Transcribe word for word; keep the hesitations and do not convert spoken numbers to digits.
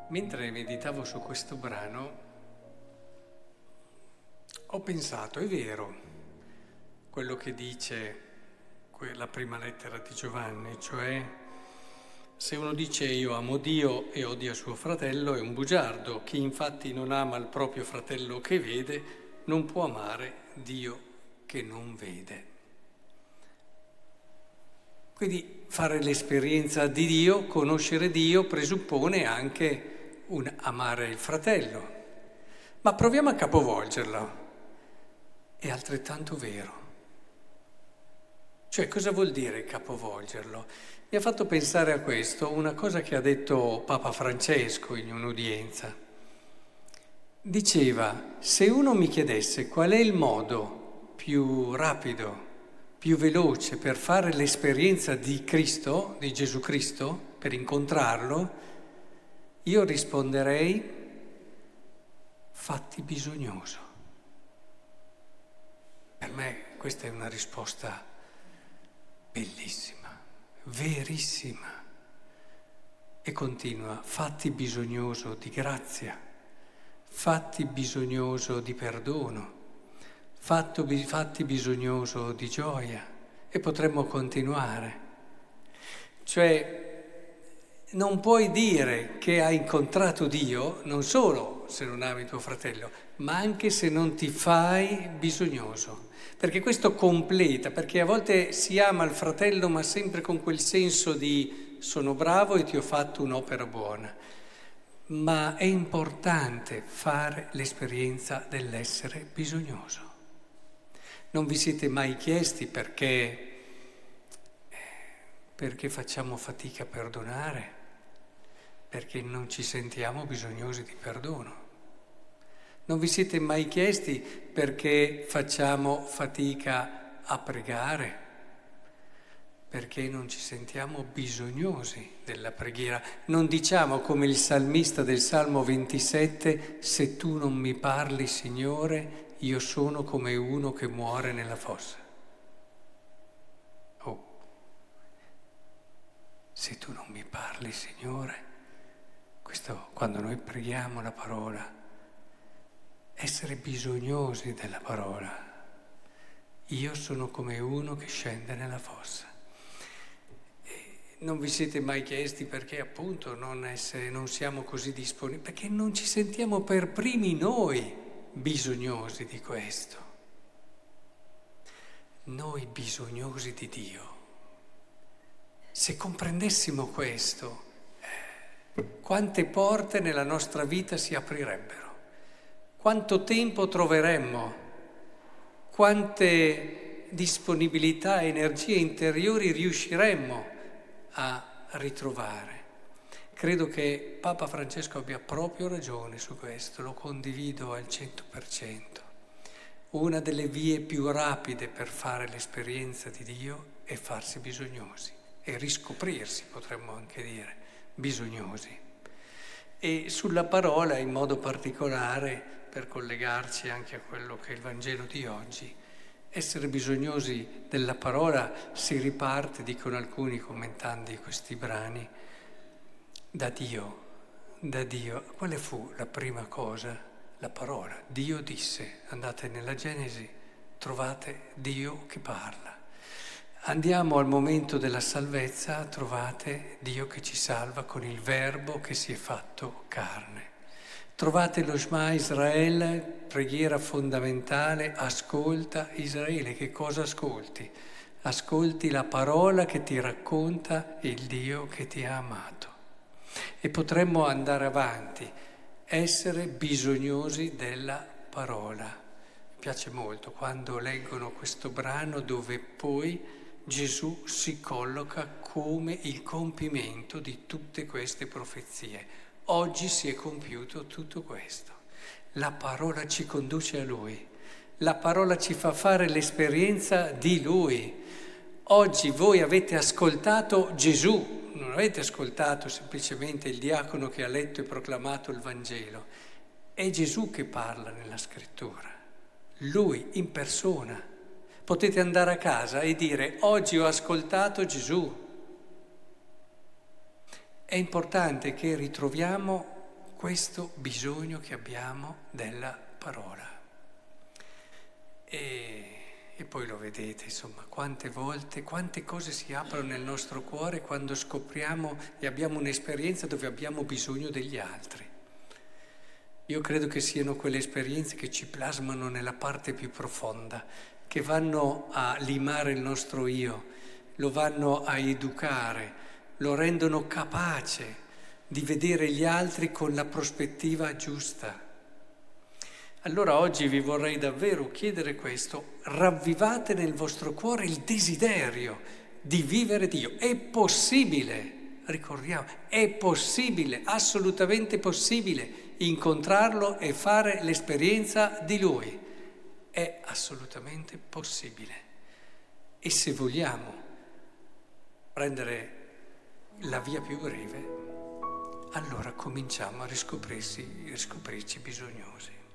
Mentre meditavo su questo brano, ho pensato, è vero, quello che dice la prima lettera di Giovanni, cioè se uno dice io amo Dio e odia suo fratello è un bugiardo, chi infatti non ama il proprio fratello che vede non può amare Dio che non vede. Quindi fare l'esperienza di Dio, conoscere Dio, presuppone anche un amare il fratello. Ma proviamo a capovolgerlo. È altrettanto vero. Cioè, cosa vuol dire capovolgerlo? Mi ha fatto pensare a questo una cosa che ha detto Papa Francesco in un'udienza. Diceva, se uno mi chiedesse qual è il modo più rapido, più veloce per fare l'esperienza di Cristo, di Gesù Cristo, per incontrarlo, io risponderei fatti bisognoso. Per me questa è una risposta bellissima, verissima. E continua, fatti bisognoso di grazia, fatti bisognoso di perdono, fatto, fatti bisognoso di gioia. E potremmo continuare. Cioè, non puoi dire che hai incontrato Dio non solo se non ami tuo fratello, ma anche se non ti fai bisognoso. Perché questo completa, perché a volte si ama il fratello ma sempre con quel senso di sono bravo e ti ho fatto un'opera buona. Ma è importante fare l'esperienza dell'essere bisognoso. Non vi siete mai chiesti perché, perché facciamo fatica a perdonare? Perché non ci sentiamo bisognosi di perdono. Non vi siete mai chiesti perché facciamo fatica a pregare? Perché non ci sentiamo bisognosi della preghiera. Non diciamo come il salmista del Salmo ventisette, se tu non mi parli, Signore, io sono come uno che muore nella fossa. Oh, se tu non mi parli, Signore, questo quando noi preghiamo la parola, essere bisognosi della parola. Io sono come uno che scende nella fossa. E non vi siete mai chiesti perché appunto non, essere, non siamo così disponibili? Perché non ci sentiamo per primi noi bisognosi di questo. Noi bisognosi di Dio. Se comprendessimo questo, eh, quante porte nella nostra vita si aprirebbero. Quanto tempo troveremmo, quante disponibilità e energie interiori riusciremmo a ritrovare. Credo che Papa Francesco abbia proprio ragione su questo, lo condivido al cento per cento. Una delle vie più rapide per fare l'esperienza di Dio è farsi bisognosi e riscoprirsi, potremmo anche dire, bisognosi. E sulla parola in modo particolare, per collegarci anche a quello che è il Vangelo di oggi, essere bisognosi della parola si riparte, dicono alcuni commentando questi brani, da Dio, da Dio. Quale fu la prima cosa? La parola. Dio disse, andate nella Genesi, trovate Dio che parla. Andiamo al momento della salvezza, trovate Dio che ci salva con il Verbo che si è fatto carne. Trovate lo Shema Israele, preghiera fondamentale, ascolta Israele. Che cosa ascolti? Ascolti la parola che ti racconta il Dio che ti ha amato. E potremmo andare avanti, essere bisognosi della parola. Mi piace molto quando leggono questo brano dove poi Gesù si colloca come il compimento di tutte queste profezie. Oggi si è compiuto tutto questo. La parola ci conduce a Lui. La parola ci fa fare l'esperienza di Lui. Oggi voi avete ascoltato Gesù, non avete ascoltato semplicemente il diacono che ha letto e proclamato il Vangelo. È Gesù che parla nella scrittura. Lui in persona. Potete andare a casa e dire oggi ho ascoltato Gesù. È importante che ritroviamo questo bisogno che abbiamo della parola. E, e poi lo vedete, insomma, quante volte, quante cose si aprono nel nostro cuore quando scopriamo e abbiamo un'esperienza dove abbiamo bisogno degli altri. Io credo che siano quelle esperienze che ci plasmano nella parte più profonda, che vanno a limare il nostro io, lo vanno a educare, lo rendono capace di vedere gli altri con la prospettiva giusta. Allora oggi vi vorrei davvero chiedere questo: ravvivate nel vostro cuore il desiderio di vivere Dio. È possibile, ricordiamo, è possibile, assolutamente possibile incontrarlo e fare l'esperienza di Lui. È assolutamente possibile. E se vogliamo prendere la via più breve, allora cominciamo a riscoprirsi, riscoprirci bisognosi.